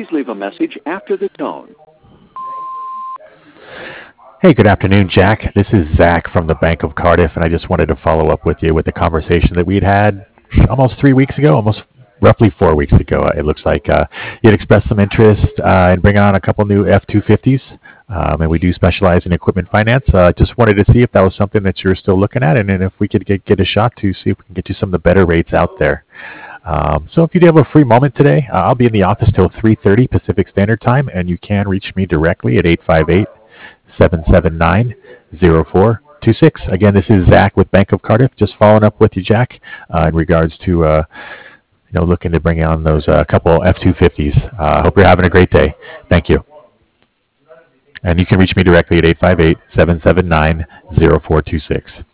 Please leave a message after the tone. Hey, good afternoon, Jack. This is Zach from the Bank of Cardiff, and I just wanted to follow up with you with the conversation that we'd had almost 3 weeks ago, almost roughly 4 weeks ago. It looks like you had expressed some interest in bringing on a couple new F-250s, and we do specialize in equipment finance. Just wanted to see if that was something that you're still looking at, and then if we could get a shot to see if we can get you some of the better rates out there. So if you do have a free moment today, I'll be in the office till 3:30 Pacific Standard Time, and you can reach me directly at 858-779-0426. Again, this is Zach with Bank of Cardiff. Just following up with you, Jack, in regards to looking to bring on those couple F-250s. Hope you're having a great day. Thank you. And you can reach me directly at 858-779-0426.